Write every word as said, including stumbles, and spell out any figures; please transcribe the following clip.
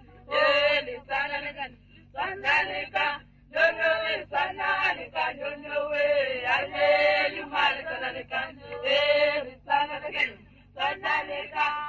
eh lisana lekan sana leka jono we sana leka jono we ale limal sana lekan eh lisana lekan sana leka